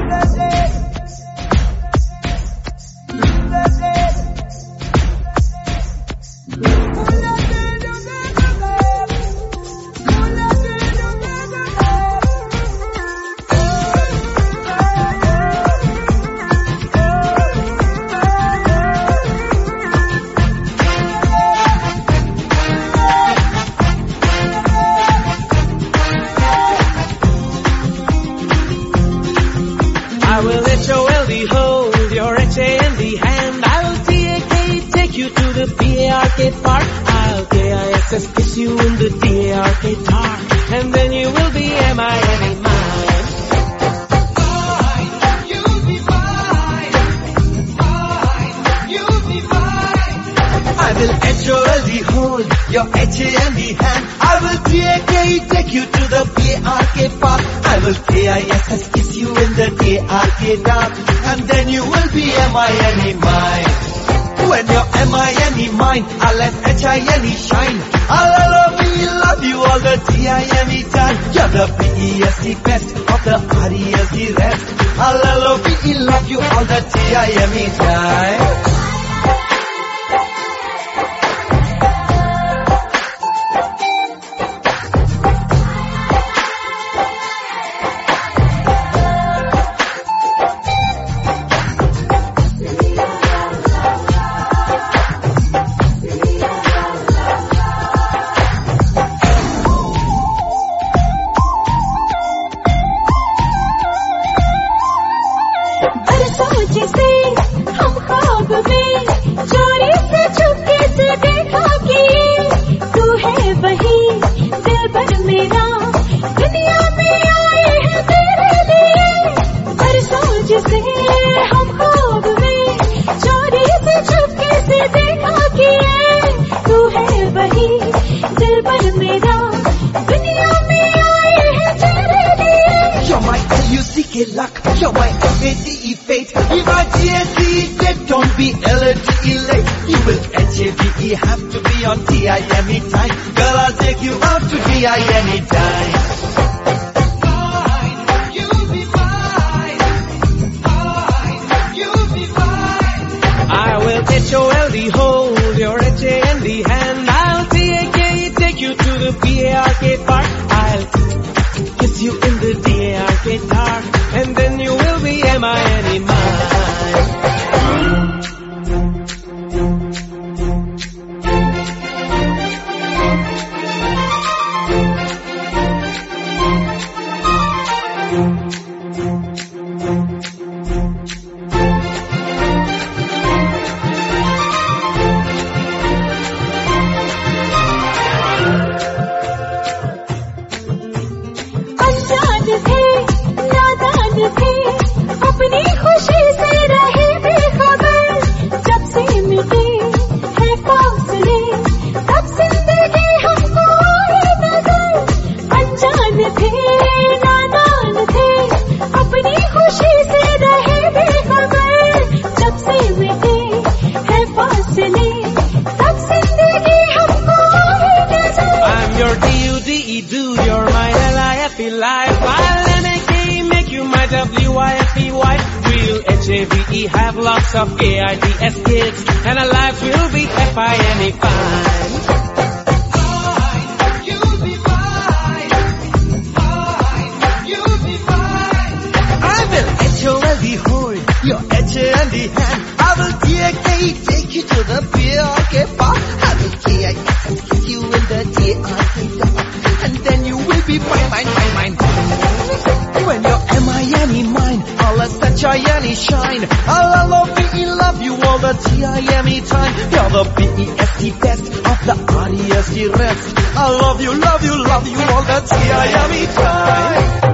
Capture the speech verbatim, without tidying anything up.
I will H O L D hold your H A N D hand. I will T A K take you to the P A R K park. I'll K I S S kiss you in the D A R K tar. And then you will be M I N E mine. Mine, you'll be mine. Mine, you'll be mine. I will H O L D hold your H A N D hand. I will T A K take you to the P A R K park. I will K I S S kiss you in the D A R K dark. And then you will be M I N E mine. When you're M I N E mine, I'll let H I N E shine. I'll love you, love you all the T I M E time. You're the B E S T best of the R E S T rest. I'll love you, love you all the T I M E time. Luck, you're my F A T E fate. You my G S T date, don't be L A T E late. You will H A V E have to be on T I M E time. Girl, I'll take you out to T I M E time. Mine, you'll be mine. Mine, you'll be mine. I will H O L D hold your H A N D hand. I'll T A K take you to the P A R K park. I'll kiss you in the D A R K tar. And then you will be M I N E mine. अपनी खुशी से रहे बेखबर, जब से मिटे है फासले, तब जिंदगी हमको आई नजर। अनजान थे नादान थे, अपनी खुशी से रहे बेखबर, जब से मिटे है फासले, तब जिंदगी हमको आई नजर। I'm your D U D E dude, you're my L I F E life. I'll N A K make you my W I F E wife. We'll H A V E have lots of A I D S kids, and our lives will be F I N E fine. Mine, you'll be mine. Mine, you'll be mine. I will H O L D hold your H A N D hand. I will T A K take you to the P A R K park. I will K I S S kiss you in the D A R K dark. And then you will be mine, mine, mine, mine. When you're M I N E mine, I'll let H I N E shine. I'll love you, love you all the T I M E time. You're the B E S T best of the R E S T rest. I love you, love you, love you all the T I M E time.